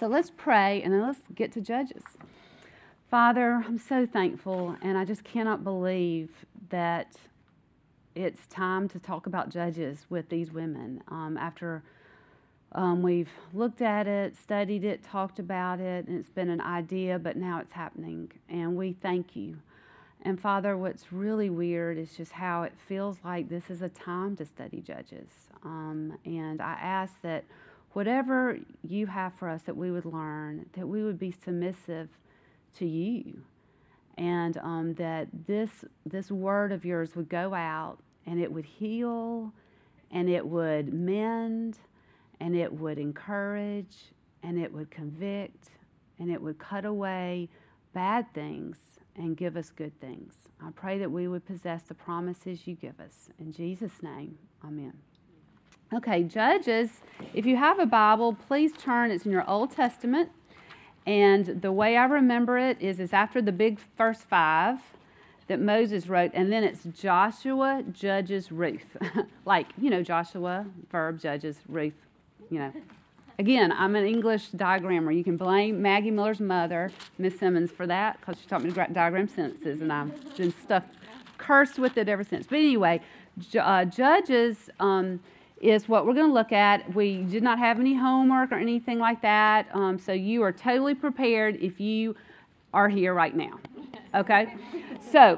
So let's pray, and then let's get to Judges. Father, I'm so thankful, and I just cannot believe that it's time to talk about Judges with these women. After we've looked at it, studied it, talked about it, and it's been an idea, but now it's happening, and we thank you. And Father, what's really weird is just how it feels like this is a time to study Judges. And I ask that whatever you have for us, that we would learn, that we would be submissive to you, and that this word of yours would go out, and it would heal, and it would mend, and it would encourage, and it would convict, and it would cut away bad things and give us good things. I pray that we would possess the promises you give us. In Jesus' name, amen. Okay, Judges, if you have a Bible, please turn. It's in your Old Testament. And the way I remember it is it's after the big first 5 that Moses wrote, and then it's Joshua, Judges, Ruth. Like, Joshua, verb, Judges, Ruth, Again, I'm an English diagrammer. You can blame Maggie Miller's mother, Miss Simmons, for that, because she taught me to diagram sentences, and I've been cursed with it ever since. But anyway, Judges is what we're going to look at. We did not have any homework or anything like that, so you are totally prepared if you are here right now. Okay? So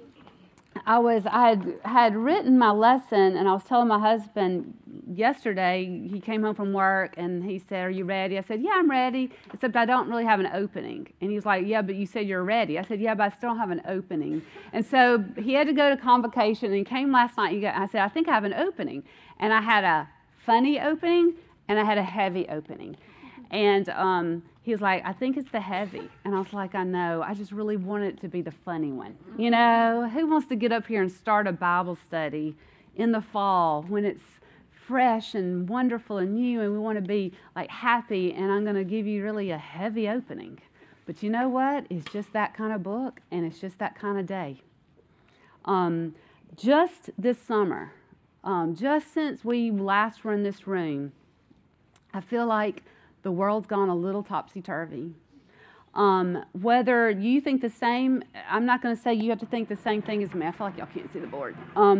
I had written my lesson, and I was telling my husband yesterday. He came home from work, and he said, "Are you ready?" I said, "Yeah, I'm ready, except I don't really have an opening." And he was like, "Yeah, but you said you're ready." I said, "Yeah, but I still don't have an opening." And so he had to go to convocation, and he came last night. I said, "I think I have an opening." And I had a funny opening, and I had a heavy opening. And he was like, "I think it's the heavy." And I was like, "I know. I just really want it to be the funny one." Who wants to get up here and start a Bible study in the fall when it's fresh and wonderful and new, and we want to be like happy, and I'm going to give you really a heavy opening. But you know what? It's just that kind of book, and it's just that kind of day. Just this summer, just since we last were in this room, I feel like the world's gone a little topsy-turvy. Whether you think the same, I'm not going to say you have to think the same thing as me. I feel like y'all can't see the board.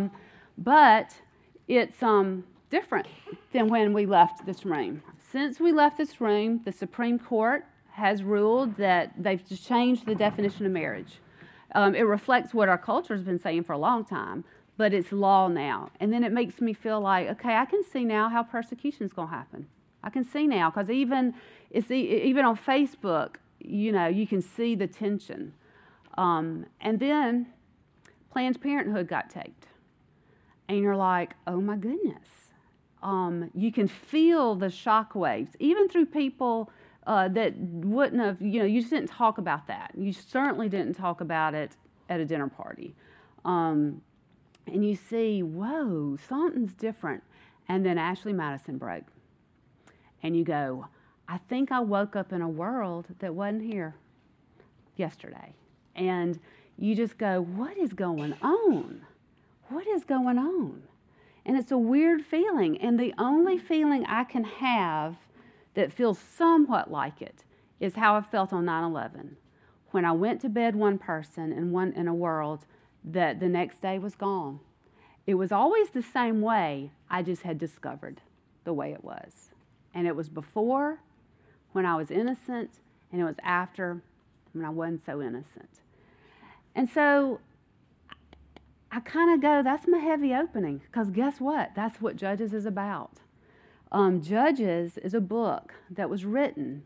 But it's different than when we left this room. Since we left this room, the Supreme Court has ruled that they've changed the definition of marriage. It reflects what our culture has been saying for a long time, but it's law now. And then it makes me feel like, okay, I can see now how persecution is going to happen. I can see now, because even on Facebook, you can see the tension. And then Planned Parenthood got taped. And you're like, oh my goodness. You can feel the shock waves, even through people that wouldn't have, you just didn't talk about that. You certainly didn't talk about it at a dinner party. And you see, whoa, something's different. And then Ashley Madison broke. And you go, I think I woke up in a world that wasn't here yesterday. And you just go, what is going on? What is going on? And it's a weird feeling. And the only feeling I can have that feels somewhat like it is how I felt on 9/11. When I went to bed one person and in a world that the next day was gone. It was always the same way. I just had discovered the way it was. And it was before, when I was innocent, and it was after, when I wasn't so innocent. And so I kind of go, that's my heavy opening, because guess what? That's what Judges is about. Judges is a book that was written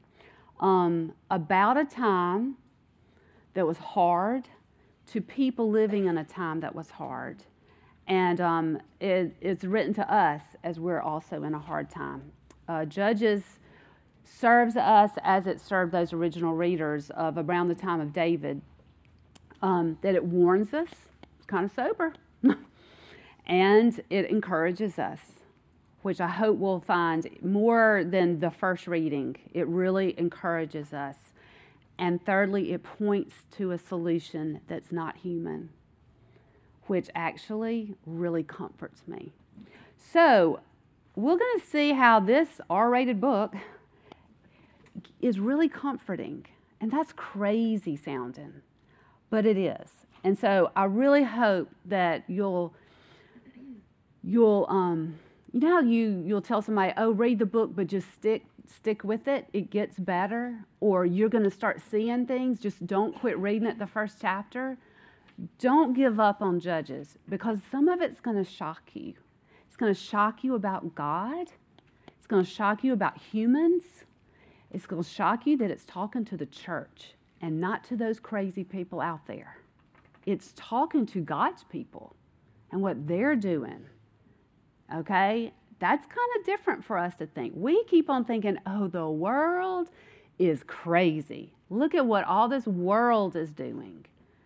about a time that was hard to people living in a time that was hard. And it's written to us as we're also in a hard time. Judges serves us as it served those original readers of around the time of David, that it warns us. It's kind of sober. And it encourages us, which I hope we'll find more than the first reading. It really encourages us. And thirdly, it points to a solution that's not human, which actually really comforts me. So we're going to see how this R-rated book is really comforting. And that's crazy sounding, but it is. And so I really hope that you'll you know how you'll tell somebody, oh, read the book, but just stick with it. It gets better. Or you're going to start seeing things. Just don't quit reading it the first chapter. Don't give up on Judges, because some of it's going to shock you. It's going to shock you about God. It's going to shock you about humans. It's going to shock you that it's talking to the church and not to those crazy people out there. It's talking to God's people and what they're doing. Okay? That's kind of different for us to think. We keep on thinking, oh, the world is crazy. Look at what all this world is doing.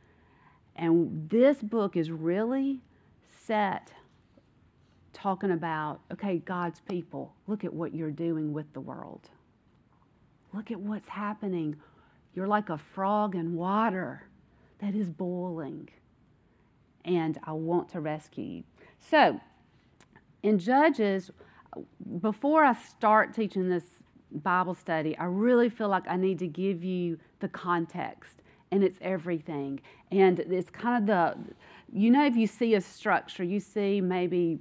And this book is really set talking about, okay, God's people, look at what you're doing with the world. Look at what's happening. You're like a frog in water that is boiling. And I want to rescue you. So, in Judges, before I start teaching this Bible study, I really feel like I need to give you the context. And it's everything. And it's kind of if you see a structure, you see maybe,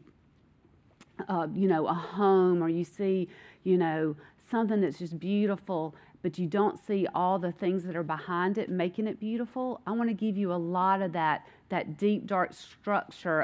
a home, or you see, something that's just beautiful, but you don't see all the things that are behind it making it beautiful. I want to give you a lot of that deep, dark structure,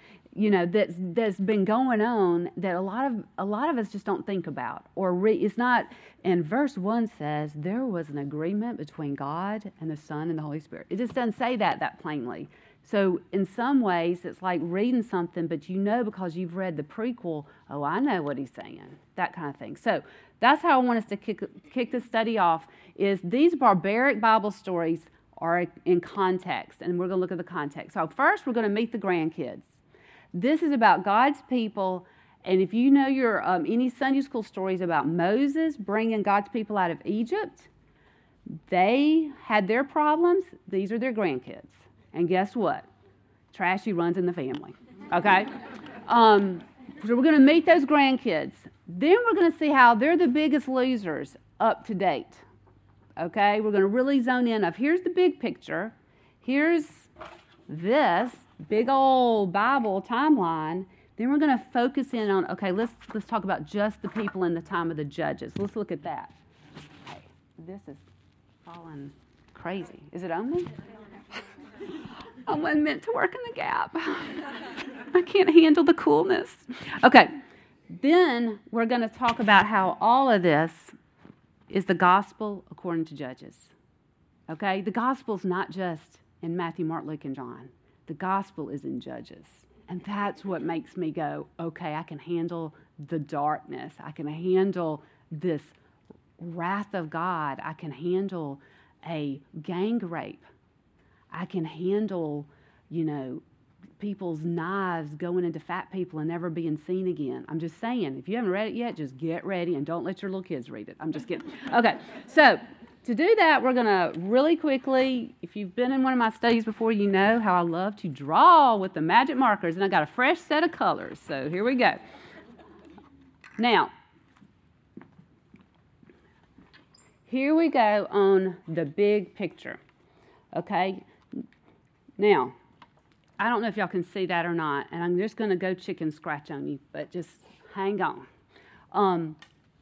that's been going on that a lot of us just don't think about it's not. And verse 1 says there was an agreement between God and the Son and the Holy Spirit. It just doesn't say that plainly. So in some ways, it's like reading something, but because you've read the prequel, oh, I know what he's saying, that kind of thing. So that's how I want us to kick the study off, is these barbaric Bible stories are in context, and we're going to look at the context. So first, we're going to meet the grandkids. This is about God's people, and if you know your any Sunday school stories about Moses bringing God's people out of Egypt, they had their problems. These are their grandkids. And guess what? Trashy runs in the family, okay? So we're going to meet those grandkids. Then we're going to see how they're the biggest losers up to date, okay? We're going to really zone in of here's the big picture. Here's this big old Bible timeline. Then we're going to focus in on, okay, let's talk about just the people in the time of the Judges. Let's look at that. Hey, this is falling crazy. Is it on me? I wasn't meant to work in the gap. I can't handle the coolness. Okay, then we're going to talk about how all of this is the gospel according to Judges. Okay, the gospel's not just in Matthew, Mark, Luke, and John. The gospel is in Judges. And that's what makes me go, okay, I can handle the darkness. I can handle this wrath of God. I can handle a gang rape. I can handle, people's knives going into fat people and never being seen again. I'm just saying, if you haven't read it yet, just get ready and don't let your little kids read it. I'm just kidding. Okay, so to do that, we're going to really quickly, if you've been in one of my studies before, you know how I love to draw with the magic markers, and I got a fresh set of colors. So here we go. Now, here we go on the big picture. Okay? Now, I don't know if y'all can see that or not, and I'm just going to go chicken scratch on you, but just hang on.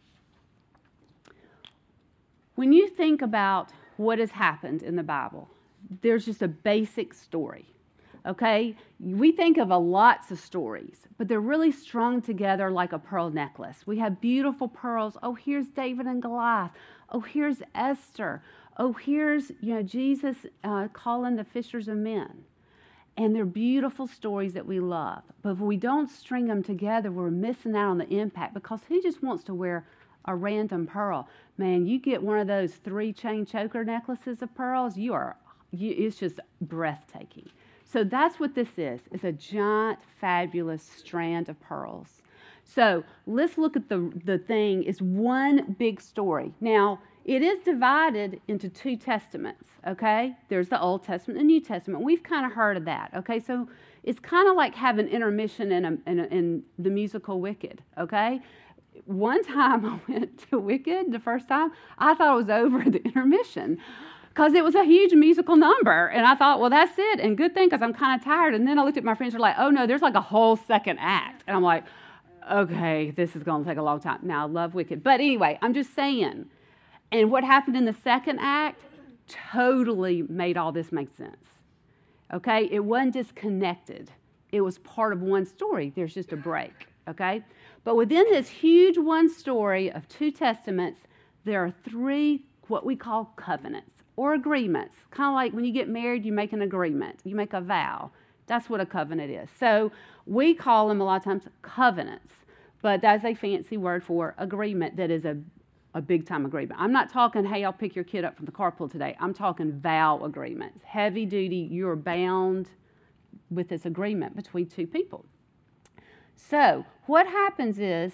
When you think about what has happened in the Bible, there's just a basic story, okay? We think of lots of stories, but they're really strung together like a pearl necklace. We have beautiful pearls. Oh, here's David and Goliath. Oh, here's Esther. Oh, here's Jesus calling the fishers of men. And they're beautiful stories that we love. But if we don't string them together, we're missing out on the impact, because who just wants to wear a random pearl? Man, you get one of those 3-chain choker necklaces of pearls, it's just breathtaking. So that's what this is. It's a giant, fabulous strand of pearls. So let's look at the thing. It's one big story. Now, it is divided into 2 testaments, okay? There's the Old Testament and the New Testament. We've kind of heard of that, okay? So it's kind of like having intermission in the musical Wicked, okay? one time I went to Wicked the first time, I thought it was over at the intermission because it was a huge musical number. And I thought, well, that's it. And good thing because I'm kind of tired. And then I looked at my friends who were like, oh, no, there's like a whole second act. And I'm like, okay, this is going to take a long time. Now, I love Wicked. But anyway, I'm just saying. And what happened in the second act totally made all this make sense. Okay? It wasn't disconnected. It was part of one story. There's just a break. Okay? But within this huge one story of 2 testaments, there are 3 what we call covenants or agreements. Kind of like when you get married, you make an agreement. You make a vow. That's what a covenant is. So we call them a lot of times covenants, but that's a fancy word for agreement that is a big-time agreement. I'm not talking, hey, I'll pick your kid up from the carpool today. I'm talking vow agreements. Heavy duty, you're bound with this agreement between 2 people. So what happens is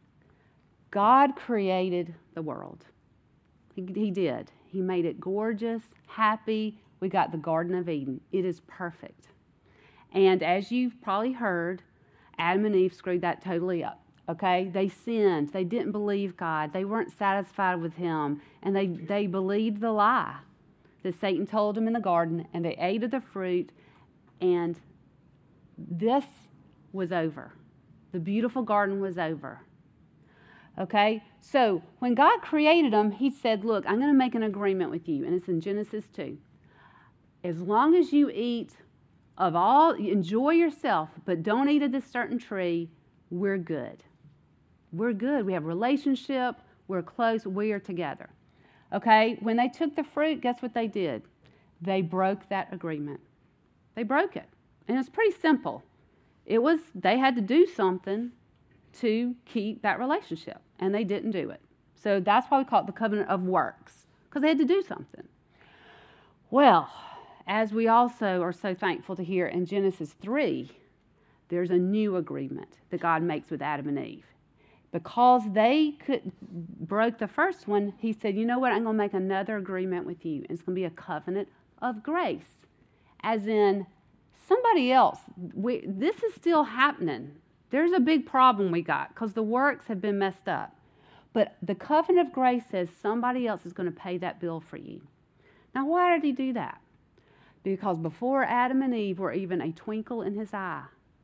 God created the world. He did. He made it gorgeous, happy. We got the Garden of Eden. It is perfect. And as you've probably heard, Adam and Eve screwed that totally up. Okay? They sinned. They didn't believe God. They weren't satisfied with Him. And they believed the lie that Satan told them in the garden. And they ate of the fruit. And this was over. The beautiful garden was over. Okay? So when God created them, He said, look, I'm going to make an agreement with you. And it's in Genesis 2. As long as you eat of all, enjoy yourself, but don't eat of this certain tree, we're good. We're good. We have a relationship. We're close. We are together. Okay? When they took the fruit, guess what they did? They broke that agreement. They broke it. And it's pretty simple. They had to do something to keep that relationship, and they didn't do it. So that's why we call it the covenant of works, because they had to do something. Well, as we also are so thankful to hear in Genesis 3, there's a new agreement that God makes with Adam and Eve. Because they broke the first one, He said, you know what, I'm going to make another agreement with you. And it's going to be a covenant of grace. As in, somebody else, this is still happening. There's a big problem we got because the works have been messed up. But the covenant of grace says somebody else is going to pay that bill for you. Now, why did He do that? Because before Adam and Eve were even a twinkle in His eye,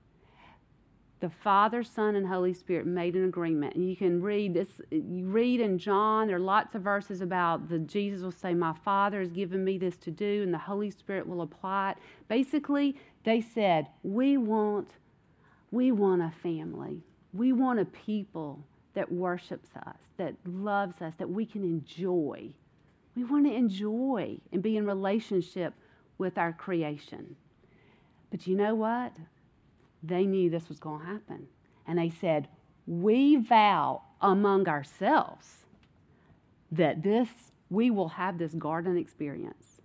the Father, Son, and Holy Spirit made an agreement. And you can read this. You read in John, there are lots of verses about Jesus will say, my Father has given me this to do, and the Holy Spirit will apply it. Basically, they said, we want a family. We want a people that worships us, that loves us, that we can enjoy. We want to enjoy and be in relationship with our creation. But you know what? They knew this was going to happen. And they said, we vow among ourselves that we will have this garden experience.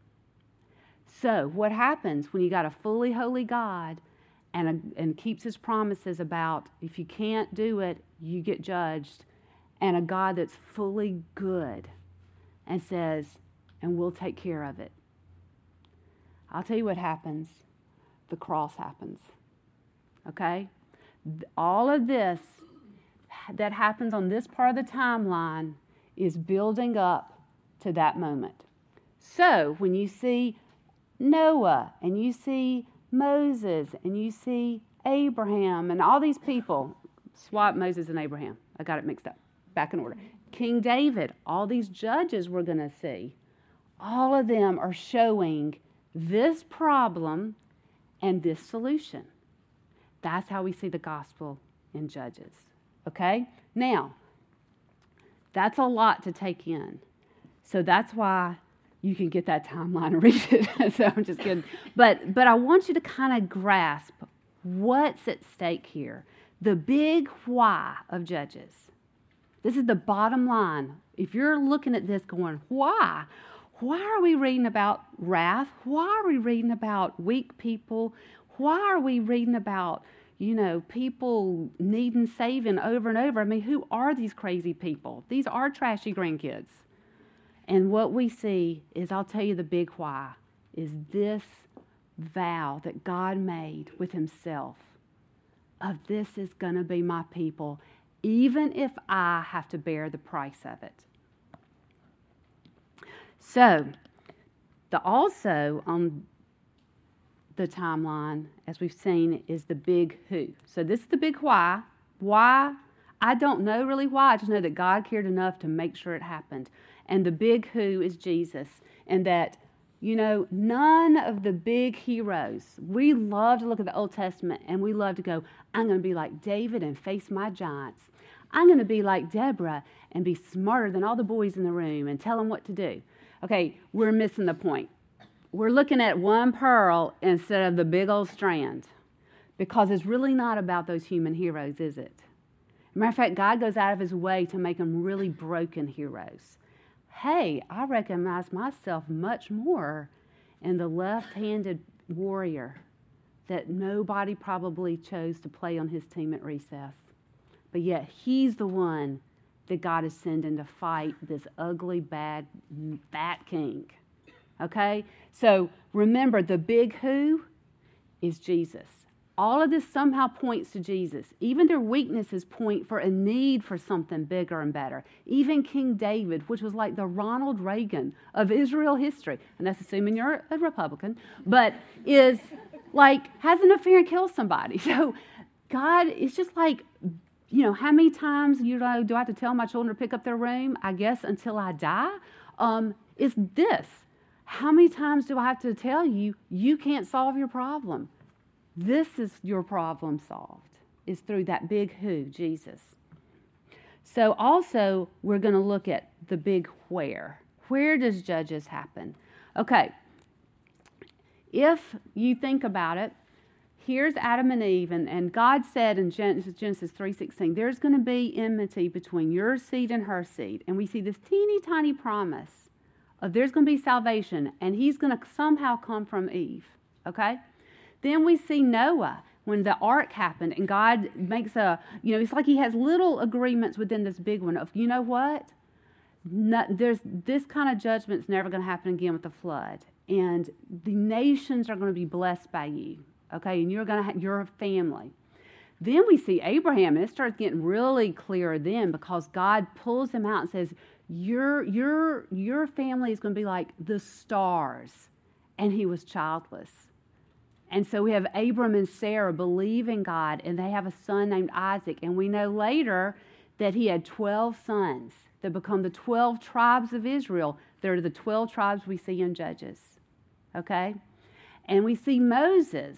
So what happens when you got a fully holy God and keeps His promises about if you can't do it, you get judged, and a God that's fully good and says, and we'll take care of it. I'll tell you what happens. The cross happens. Okay? All of this that happens on this part of the timeline is building up to that moment. So when you see Noah and you see Moses and you see Abraham and all these people, swap Moses and Abraham. I got it mixed up. Back in order. King David, all these judges we're going to see, all of them are showing this problem and this solution. That's how we see the gospel in Judges. Okay? Now, that's a lot to take in. So that's why you can get that timeline and read it. So I'm just kidding. But I want you to kind of grasp what's at stake here. The big why of Judges. This is the bottom line. If you're looking at this going, why? Why are we reading about wrath? Why are we reading about weak people? Why are we reading about, people needing saving over and over? I mean, who are these crazy people? These are trashy grandkids. And what we see is, I'll tell you the big why, is this vow that God made with Himself of this is going to be my people. even if I have to bear the price of it. So, also on the timeline, as we've seen, is the big who. So this is the big why. Why? I don't know really why. I just know that God cared enough to make sure it happened. And the big who is Jesus. And that, none of the big heroes, we love to look at the Old Testament and we love to go, I'm going to be like David and face my giants. I'm going to be like Deborah and be smarter than all the boys in the room and tell them what to do. Okay, we're missing the point. We're looking at one pearl instead of the big old strand, because it's really not about those human heroes, is it? Matter of fact, God goes out of his way to make them really broken heroes. Hey, I recognize myself much more in the left-handed warrior that nobody probably chose to play on his team at recess. But yet he's the one that God is sending to fight this ugly, bad, fat king. Okay? So remember, the big who is Jesus. All of this somehow points to Jesus. Even their weaknesses point for a need for something bigger and better. Even King David, which was like the Ronald Reagan of Israel history, and that's assuming you're a Republican, but is like, has an affair and kills somebody. So God is just like, how many times, do I have to tell my children to pick up their room? I guess until I die. It's this. How many times do I have to tell you, you can't solve your problem? This is your problem solved, is through that big who, Jesus. So also, we're going to look at the big where. Where does Judges happen? Okay, if you think about it, here's Adam and Eve, and God said in Genesis 3:16, there's going to be enmity between your seed and her seed. And we see this teeny tiny promise of there's going to be salvation, and he's going to somehow come from Eve, okay? Then we see Noah, when the ark happened, and God makes it's like he has little agreements within this big one of, you know what? There's this kind of judgment's never going to happen again with the flood. And the nations are going to be blessed by you. Okay, and you're going to have your family. Then we see Abraham, and it starts getting really clear then, because God pulls him out and says, your family is going to be like the stars. And he was childless. And so we have Abram and Sarah believing God, and they have a son named Isaac. And we know later that he had 12 sons that become the 12 tribes of Israel. They're the 12 tribes we see in Judges. Okay? And we see Moses.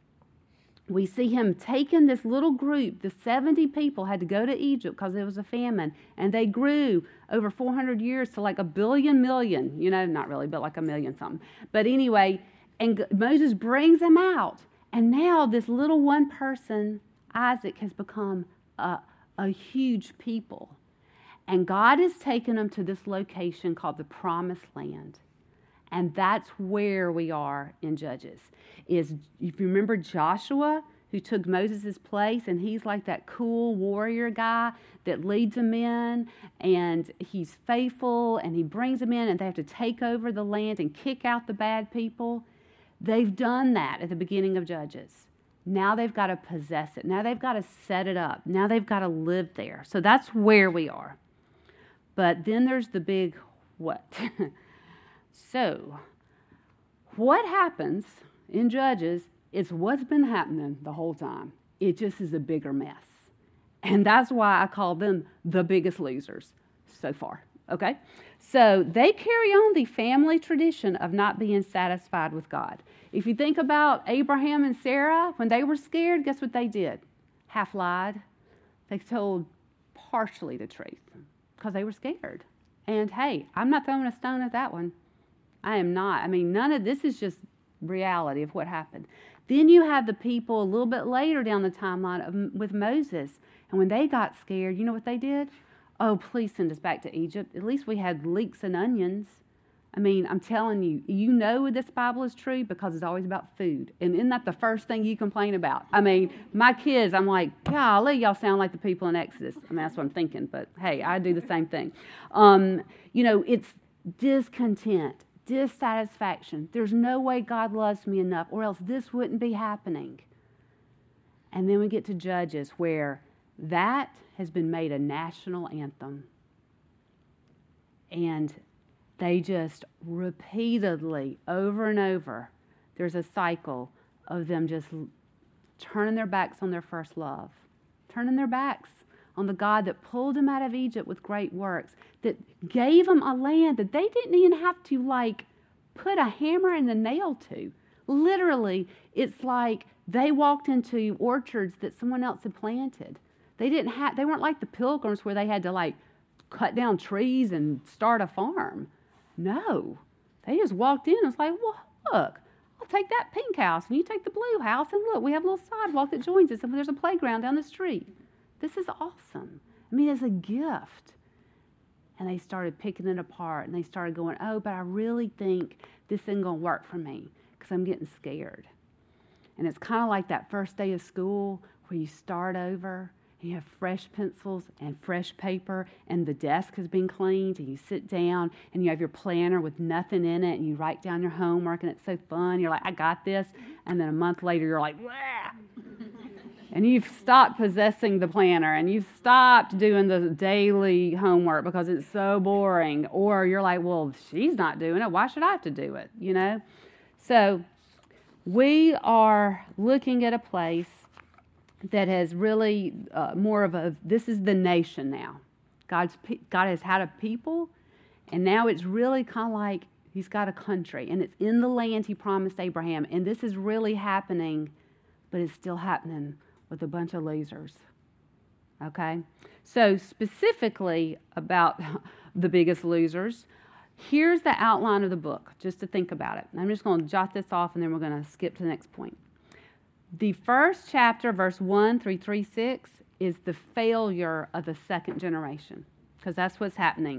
We see him taking this little group. The 70 people had to go to Egypt because there was a famine. And they grew over 400 years to like 1 billion million. Not really, but like 1 million something. But anyway, and Moses brings them out. And now this little one person, Isaac, has become a huge people. And God has taken them to this location called the Promised Land. And that's where we are in Judges. If you remember Joshua, who took Moses' place, and he's like that cool warrior guy that leads them in, and he's faithful, and he brings them in, and they have to take over the land and kick out the bad people. They've done that at the beginning of Judges. Now they've got to possess it. Now they've got to set it up. Now they've got to live there. So that's where we are. But then there's the big what. So, what happens in Judges is what's been happening the whole time. It just is a bigger mess. And that's why I call them the biggest losers so far. Okay? So, they carry on the family tradition of not being satisfied with God. If you think about Abraham and Sarah, when they were scared, guess what they did? Half lied. They told partially the truth because they were scared. And hey, I'm not throwing a stone at that one. I am not. None of this is just reality of what happened. Then you have the people a little bit later down the timeline with Moses. And when they got scared, you know what they did? Oh, please send us back to Egypt. At least we had leeks and onions. I'm telling you, this Bible is true because it's always about food. And isn't that the first thing you complain about? My kids, I'm like, golly, y'all sound like the people in Exodus. That's what I'm thinking. But hey, I do the same thing. It's discontent. Dissatisfaction. There's no way God loves me enough, or else this wouldn't be happening. And then we get to Judges, where that has been made a national anthem. And they just repeatedly, over and over, there's a cycle of them just turning their backs on their first love, turning their backs on the God that pulled them out of Egypt with great works, that gave them a land that they didn't even have to put a hammer and a nail to. Literally, it's like they walked into orchards that someone else had planted. They weren't like the Pilgrims where they had to cut down trees and start a farm. No, they just walked in and was like, well, look, I'll take that pink house and you take the blue house, and look, we have a little sidewalk that joins us and there's a playground down the street. This is awesome. I mean, it's a gift. And they started picking it apart, and they started going, oh, but I really think this isn't going to work for me because I'm getting scared. And it's kind of like that first day of school where you start over and you have fresh pencils and fresh paper, and the desk has been cleaned, and you sit down and you have your planner with nothing in it, and you write down your homework, and it's so fun. You're like, I got this. And then a month later, you're like, wah! And you've stopped possessing the planner, and you've stopped doing the daily homework because it's so boring. Or you're like, well, she's not doing it. Why should I have to do it? So we are looking at a place that has really more of this is the nation now. God has had a people, and now it's really kind of like he's got a country, and it's in the land he promised Abraham. And this is really happening, but it's still happening with a bunch of losers. Okay? So specifically about the biggest losers, here's the outline of the book, just to think about it. I'm just going to jot this off, and then we're going to skip to the next point. The first chapter, verse 1 through 3:6, is the failure of the second generation, because that's what's happening.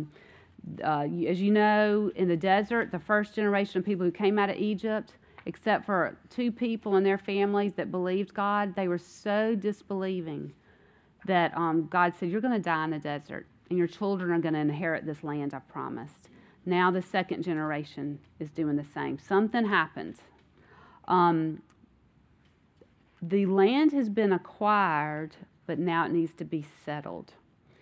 As you know, in the desert, the first generation of people who came out of Egypt, except for 2 people and their families that believed God, they were so disbelieving that God said, you're going to die in the desert, and your children are going to inherit this land I promised. Now the second generation is doing the same. Something happened. The land has been acquired, but now it needs to be settled.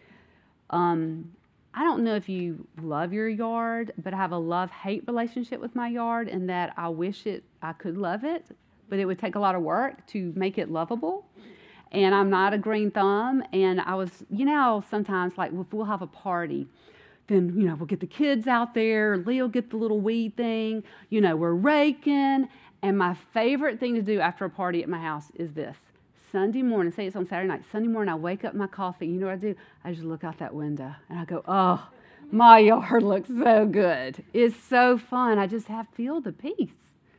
I don't know if you love your yard, but I have a love-hate relationship with my yard, in that I wish I could love it, but it would take a lot of work to make it lovable. And I'm not a green thumb, and I was, sometimes if we'll have a party, then, we'll get the kids out there, Lee'll get the little weed thing, we're raking. And my favorite thing to do after a party at my house is this. Sunday morning, say it's on Saturday night, Sunday morning I wake up my coffee, you know what I do? I just look out that window and I go, oh, my yard looks so good. It's so fun. I just feel the peace.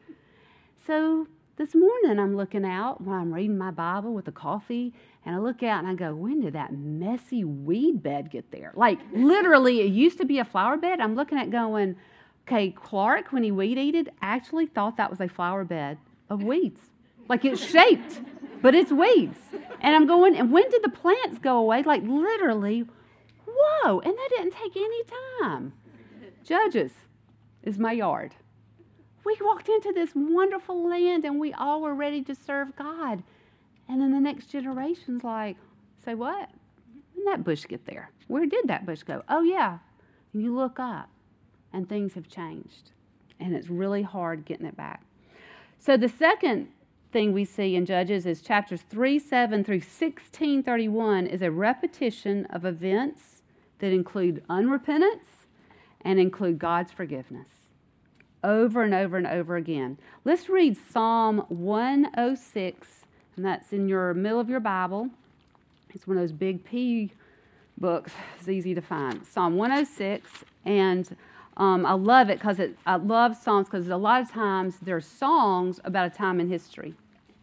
So this morning I'm looking out when I'm reading my Bible with the coffee, and I look out and I go, when did that messy weed bed get there? Literally, it used to be a flower bed. I'm looking at going, okay, Clark, when he weed eated, actually thought that was a flower bed of weeds. It's shaped, but it's weeds. And I'm going, and when did the plants go away? Literally, whoa, and that didn't take any time. Judges is my yard. We walked into this wonderful land, and we all were ready to serve God. And then the next generation's like, say what? When did that bush get there? Where did that bush go? Oh, yeah. And you look up, and things have changed. And it's really hard getting it back. So the second thing we see in Judges is chapters 3:7 through 16:31 is a repetition of events that include unrepentance and include God's forgiveness. Over and over and over again. Let's read Psalm 106, and that's in your middle of your Bible. It's one of those big P books. It's easy to find. Psalm 106, and I love it because I love Psalms because a lot of times there are songs about a time in history.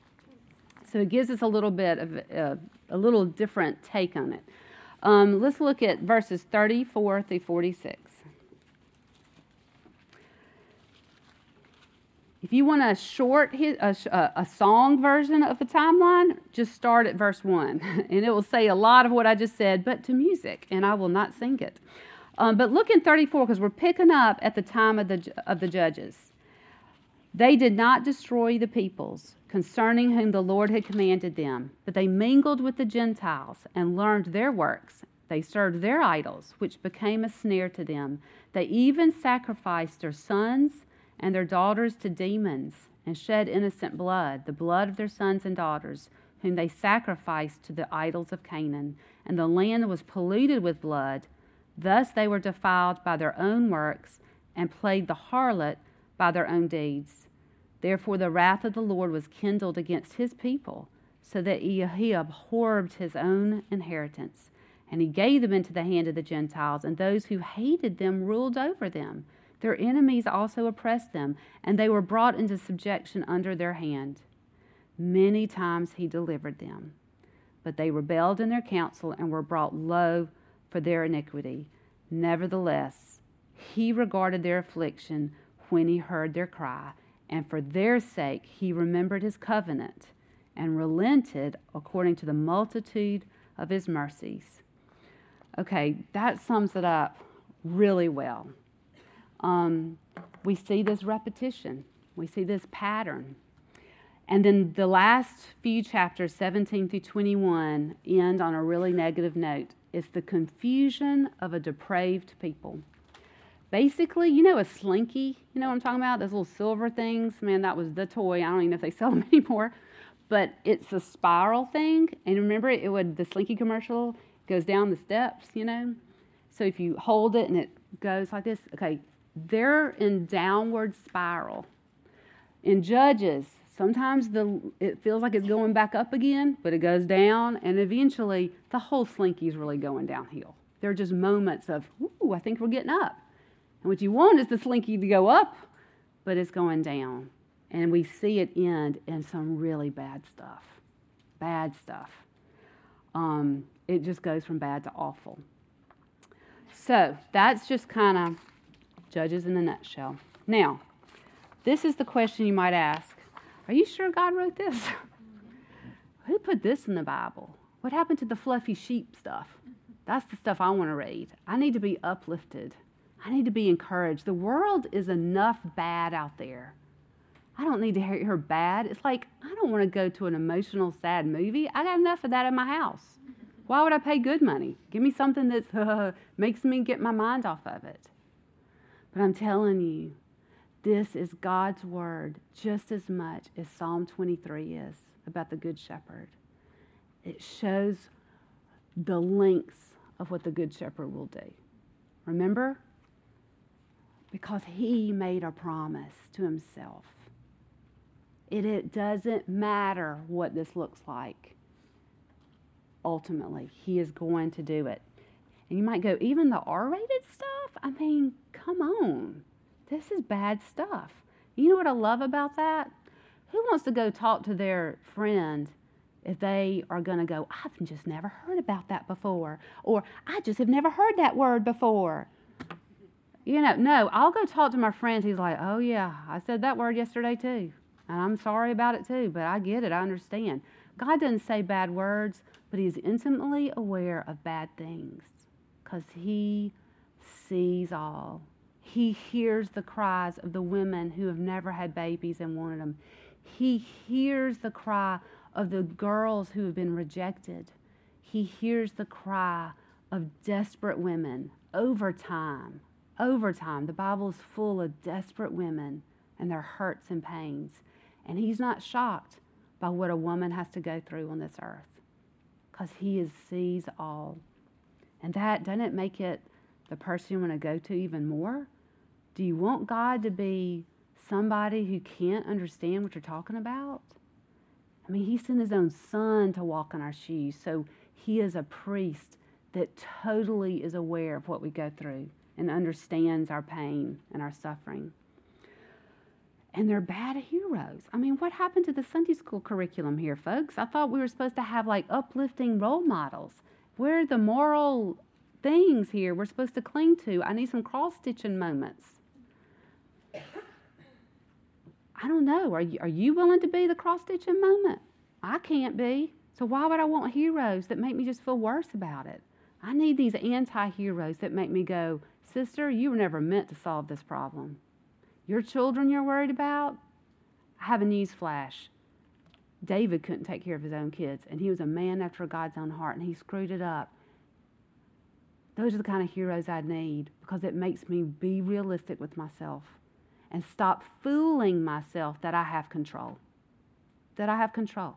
So it gives us a little bit of a little different take on it. Let's look at verses 34 through 46. If you want a short a song version of the timeline, just start at verse 1. And it will say a lot of what I just said, but to music, and I will not sing it. But look in 34, because we're picking up at the time of the judges. They did not destroy the peoples concerning whom the Lord had commanded them, but they mingled with the Gentiles and learned their works. They served their idols, which became a snare to them. They even sacrificed their sons and their daughters to demons and shed innocent blood, the blood of their sons and daughters, whom they sacrificed to the idols of Canaan. And the land was polluted with blood. Thus they were defiled by their own works and played the harlot by their own deeds. Therefore the wrath of the Lord was kindled against his people, so that he abhorred his own inheritance. And he gave them into the hand of the Gentiles, and those who hated them ruled over them. Their enemies also oppressed them, and they were brought into subjection under their hand. Many times he delivered them, but they rebelled in their counsel and were brought low for their iniquity. Nevertheless, he regarded their affliction when he heard their cry, and for their sake he remembered his covenant and relented according to the multitude of his mercies. Okay, that sums it up really well. We see this repetition. We see this pattern. And then the last few chapters, 17 through 21, end on a really negative note. It's the confusion of a depraved people. Basically, you know a slinky? You know what I'm talking about? Those little silver things? Man, that was the toy. I don't even know if they sell them anymore. But it's a spiral thing. And remember, the slinky commercial goes down the steps, you know? So if you hold it and it goes like this, okay, they're in downward spiral. In Judges, sometimes it feels like it's going back up again, but it goes down, and eventually the whole slinky is really going downhill. There are just moments of, ooh, I think we're getting up. And what you want is the slinky to go up, but it's going down. And we see it end in some really bad stuff. Bad stuff. It just goes from bad to awful. So that's just kind of Judges in a nutshell. Now, this is the question you might ask. Are you sure God wrote this? Who put this in the Bible? What happened to the fluffy sheep stuff? That's the stuff I want to read. I need to be uplifted. I need to be encouraged. The world is enough bad out there. I don't need to hear bad. It's like, I don't want to go to an emotional, sad movie. I got enough of that in my house. Why would I pay good money? Give me something that makes me get my mind off of it. But I'm telling you, this is God's word just as much as Psalm 23 is about the Good Shepherd. It shows the lengths of what the Good Shepherd will do. Remember? Because he made a promise to himself. It doesn't matter what this looks like. Ultimately, he is going to do it. And you might go, even the R-rated stuff? I mean, come on. This is bad stuff. You know what I love about that? Who wants to go talk to their friend if they are going to go, I've just never heard about that before, or I just have never heard that word before? You know, no, I'll go talk to my friend who's like, oh yeah, I said that word yesterday too, and I'm sorry about it too, but I get it, I understand. God doesn't say bad words, but he's intimately aware of bad things because he sees all. He hears the cries of the women who have never had babies and wanted them. He hears the cry of the girls who have been rejected. He hears the cry of desperate women over time. Over time. The Bible is full of desperate women and their hurts and pains. And he's not shocked by what a woman has to go through on this earth because he sees all. And that, doesn't it make it the person you want to go to even more? Do you want God to be somebody who can't understand what you're talking about? I mean, he sent his own son to walk in our shoes, so he is a priest that totally is aware of what we go through and understands our pain and our suffering. And they're bad heroes. I mean, what happened to the Sunday school curriculum here, folks? I thought we were supposed to have like uplifting role models. Where are the moral things here we're supposed to cling to? I need some cross-stitching moments. I don't know. Are you willing to be the cross-stitching moment? I can't be. So why would I want heroes that make me just feel worse about it? I need these anti-heroes that make me go, sister, you were never meant to solve this problem. Your children you're worried about? I have a news flash. David couldn't take care of his own kids, and he was a man after God's own heart, and he screwed it up. Those are the kind of heroes I need, because it makes me be realistic with myself and stop fooling myself that I have control. That I have control.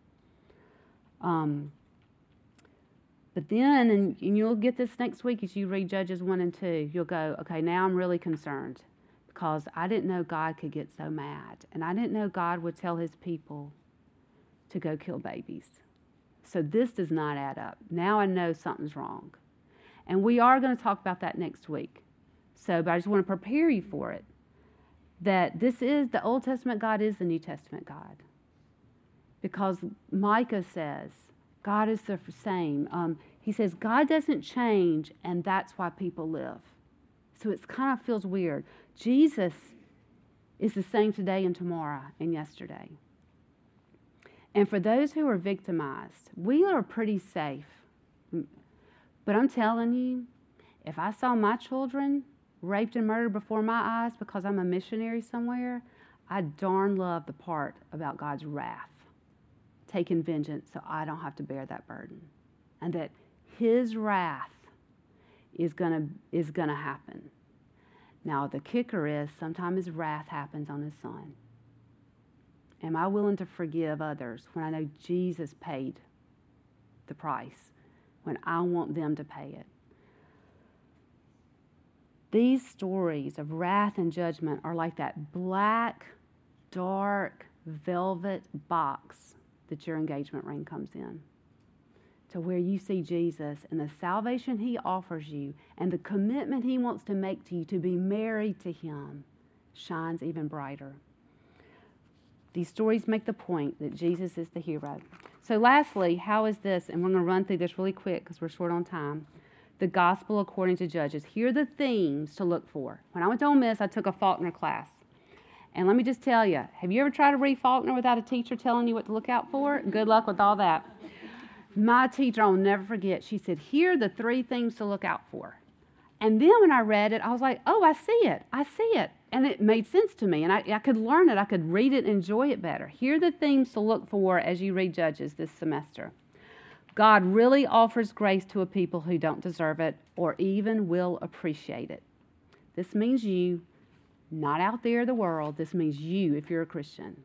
But then, and you'll get this next week as you read Judges 1 and 2, you'll go, okay, now I'm really concerned, because I didn't know God could get so mad, and I didn't know God would tell his people to go kill babies. So this does not add up. Now I know something's wrong. And we are going to talk about that next week. But I just want to prepare you for it. That this is, the Old Testament God is the New Testament God. Because Micah says, God is the same. He says, God doesn't change, and that's why people live. So it kind of feels weird. Jesus is the same today and tomorrow and yesterday. And for those who are victimized, we are pretty safe. But I'm telling you, if I saw my children raped and murdered before my eyes because I'm a missionary somewhere, I darn love the part about God's wrath, taking vengeance so I don't have to bear that burden. And that his wrath is gonna happen. Now the kicker is sometimes his wrath happens on his son. Am I willing to forgive others when I know Jesus paid the price, when I want them to pay it? These stories of wrath and judgment are like that black, dark, velvet box that your engagement ring comes in, to where you see Jesus and the salvation he offers you and the commitment he wants to make to you to be married to him shines even brighter. These stories make the point that Jesus is the hero. So lastly, how is this, and we're going to run through this really quick because we're short on time, the gospel according to Judges. Here are the themes to look for. When I went to Ole Miss, I took a Faulkner class. And let me just tell you, have you ever tried to read Faulkner without a teacher telling you what to look out for? Good luck with all that. My teacher, I'll never forget, she said, here are the 3 things to look out for. And then when I read it, I was like, oh, I see it. And it made sense to me, and I could learn it. I could read it and enjoy it better. Here are the themes to look for as you read Judges this semester. God really offers grace to a people who don't deserve it or even will appreciate it. This means you, not out there the world. This means you if you're a Christian.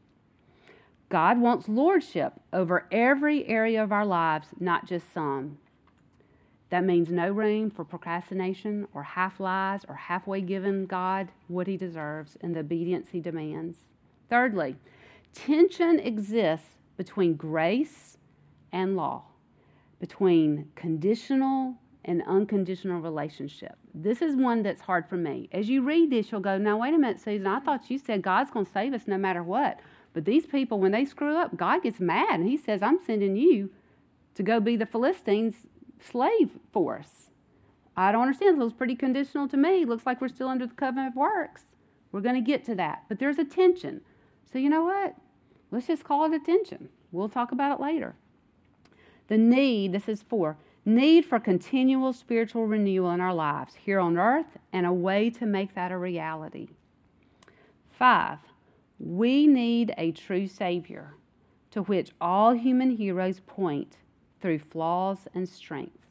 God wants lordship over every area of our lives, not just some. That means no room for procrastination or half lies or halfway giving God what he deserves and the obedience he demands. Thirdly, tension exists between grace and law, between conditional and unconditional relationship. This is one that's hard for me. As you read this, you'll go, now wait a minute, Susan, I thought you said God's going to save us no matter what. But these people, when they screw up, God gets mad and he says, I'm sending you to go be the Philistines' slave force. I don't understand. It looks pretty conditional to me. It looks like we're still under the covenant of works. We're going to get to that. But there's a tension. So you know what? Let's just call it a tension. We'll talk about it later. The need, this is 4, need for continual spiritual renewal in our lives here on earth and a way to make that a reality. 5, we need a true Savior to which all human heroes point through flaws and strengths.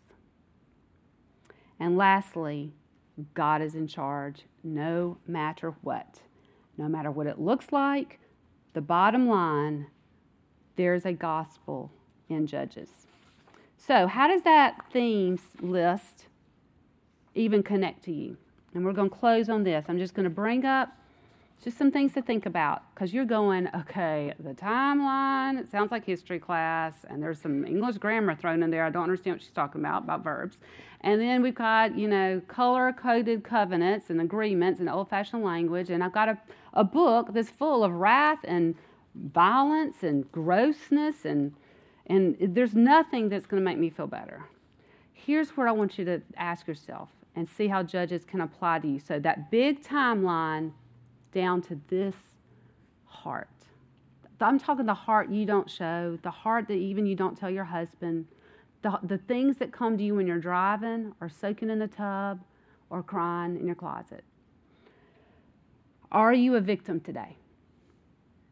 And lastly, God is in charge no matter what. No matter what it looks like, the bottom line, there's a gospel in Judges. So how does that themes list even connect to you? And we're going to close on this. I'm just going to bring up just some things to think about, because you're going, okay, the timeline, it sounds like history class, and there's some English grammar thrown in there. I don't understand what she's talking about verbs. And then we've got, color-coded covenants and agreements in old-fashioned language, and I've got a book that's full of wrath and violence and grossness, and there's nothing that's going to make me feel better. Here's where I want you to ask yourself and see how Judges can apply to you. So that big timeline down to this heart. I'm talking the heart you don't show, the heart that even you don't tell your husband, the things that come to you when you're driving or soaking in the tub or crying in your closet. Are you a victim today?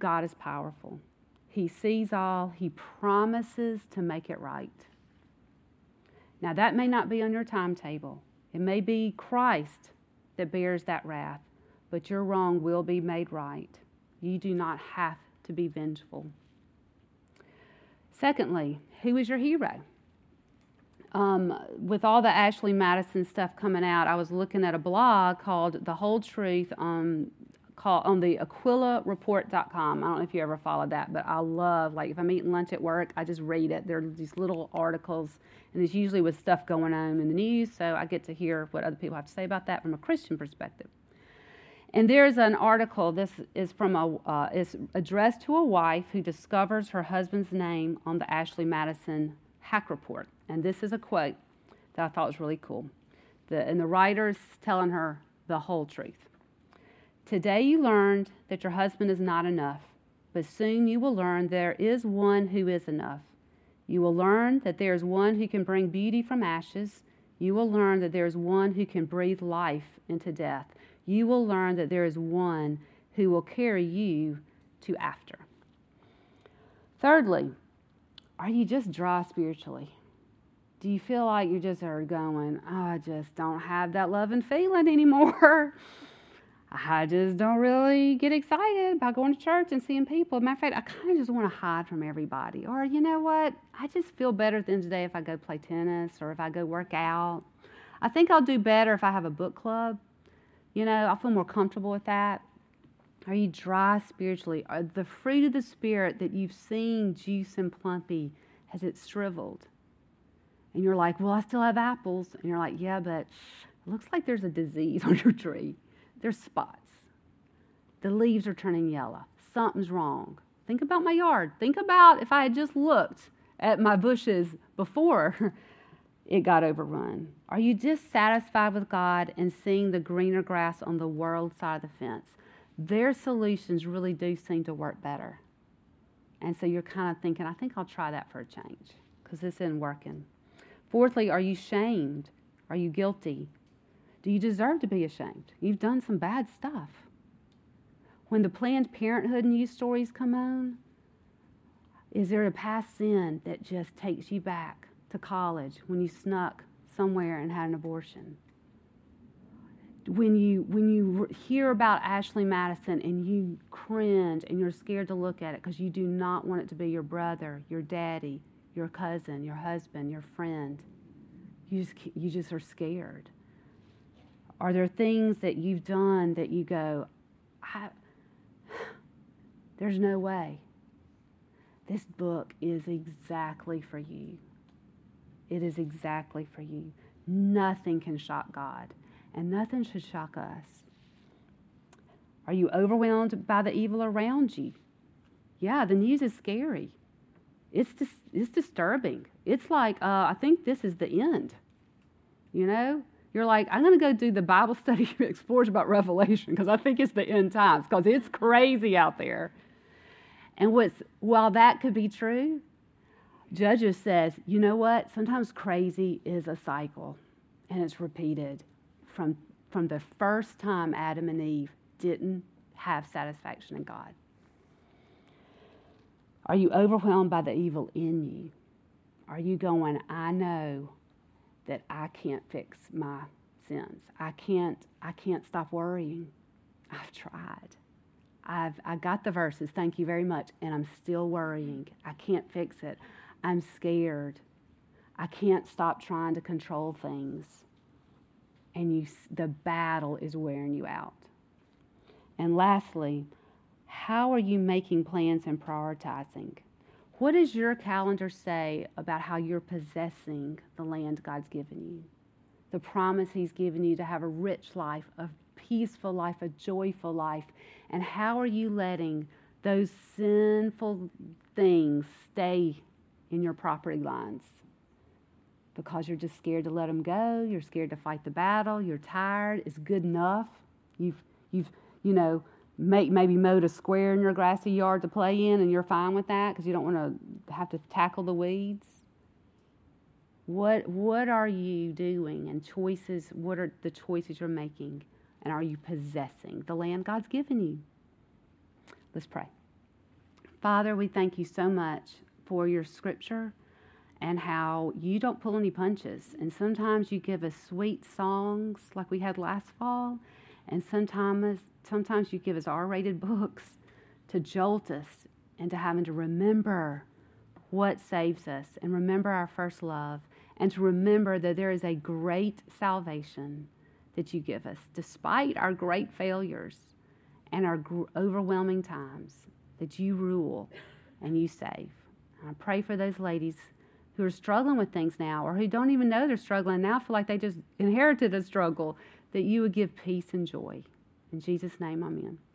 God is powerful. He sees all. He promises to make it right. Now, that may not be on your timetable. It may be Christ that bears that wrath, but your wrong will be made right. You do not have to be vengeful. Secondly, who is your hero? With all the Ashley Madison stuff coming out, I was looking at a blog called The Whole Truth on the AquilaReport.com. I don't know if you ever followed that, but I love, like, if I'm eating lunch at work, I just read it. There are these little articles, and it's usually with stuff going on in the news, so I get to hear what other people have to say about that from a Christian perspective. And there's an article, this is is addressed to a wife who discovers her husband's name on the Ashley Madison hack report. And this is a quote that I thought was really cool. And the writer's telling her the whole truth. Today you learned that your husband is not enough, but soon you will learn there is one who is enough. You will learn that there is one who can bring beauty from ashes. You will learn that there is one who can breathe life into death. You will learn that there is one who will carry you to after. Thirdly, are you just dry spiritually? Do you feel like you just are going, I just don't have that love and feeling anymore? I just don't really get excited about going to church and seeing people. Matter of fact, I kind of just want to hide from everybody. Or, you know what? I just feel better at the end of the day if I go play tennis or if I go work out. I think I'll do better if I have a book club. You know, I'll feel more comfortable with that. Are you dry spiritually? Are the fruit of the Spirit that you've seen juice and plumpy, has it shriveled? And you're like, well, I still have apples. And you're like, yeah, but it looks like there's a disease on your tree. There's spots. The leaves are turning yellow. Something's wrong. Think about my yard. Think about if I had just looked at my bushes before it got overrun. Are you dissatisfied with God and seeing the greener grass on the world side of the fence? Their solutions really do seem to work better. And so you're kind of thinking, I think I'll try that for a change because this isn't working. Fourthly, are you shamed? Are you guilty? Do you deserve to be ashamed? You've done some bad stuff. When the Planned Parenthood news stories come on, is there a past sin that just takes you back to college when you snuck somewhere and had an abortion? When you hear about Ashley Madison and you cringe and you're scared to look at it because you do not want it to be your brother, your daddy, your cousin, your husband, your friend. You just are scared. Are there things that you've done that you go, there's no way. This book is exactly for you. It is exactly for you. Nothing can shock God, and nothing should shock us. Are you overwhelmed by the evil around you? Yeah, the news is scary. It's disturbing. It's like, I think this is the end. You know? You're like, I'm going to go do the Bible study explores about Revelation because I think it's the end times because it's crazy out there. And while that could be true, Judges says, you know what? Sometimes crazy is a cycle and it's repeated from the first time Adam and Eve didn't have satisfaction in God. Are you overwhelmed by the evil in you? Are you going, I know that I can't fix my sins. I can't stop worrying. I've tried. I got the verses, thank you very much, and I'm still worrying. I can't fix it. I'm scared. I can't stop trying to control things. And the battle is wearing you out. And lastly, how are you making plans and prioritizing? What does your calendar say about how you're possessing the land God's given you? The promise He's given you to have a rich life, a peaceful life, a joyful life. And how are you letting those sinful things stay in your property lines? Because you're just scared to let them go. You're scared to fight the battle. You're tired. It's good enough. You've maybe mowed a square in your grassy yard to play in, and you're fine with that because you don't want to have to tackle the weeds. What are you doing? And choices, what are the choices you're making? And are you possessing the land God's given you? Let's pray. Father, we thank you so much for your scripture and how you don't pull any punches. And sometimes you give us sweet songs like we had last fall, and sometimes you give us R-rated books to jolt us into having to remember what saves us and remember our first love and to remember that there is a great salvation that you give us despite our great failures and our overwhelming times, that you rule and you save. And I pray for those ladies who are struggling with things now or who don't even know they're struggling now, feel like they just inherited a struggle, that you would give peace and joy. In Jesus' name, amen.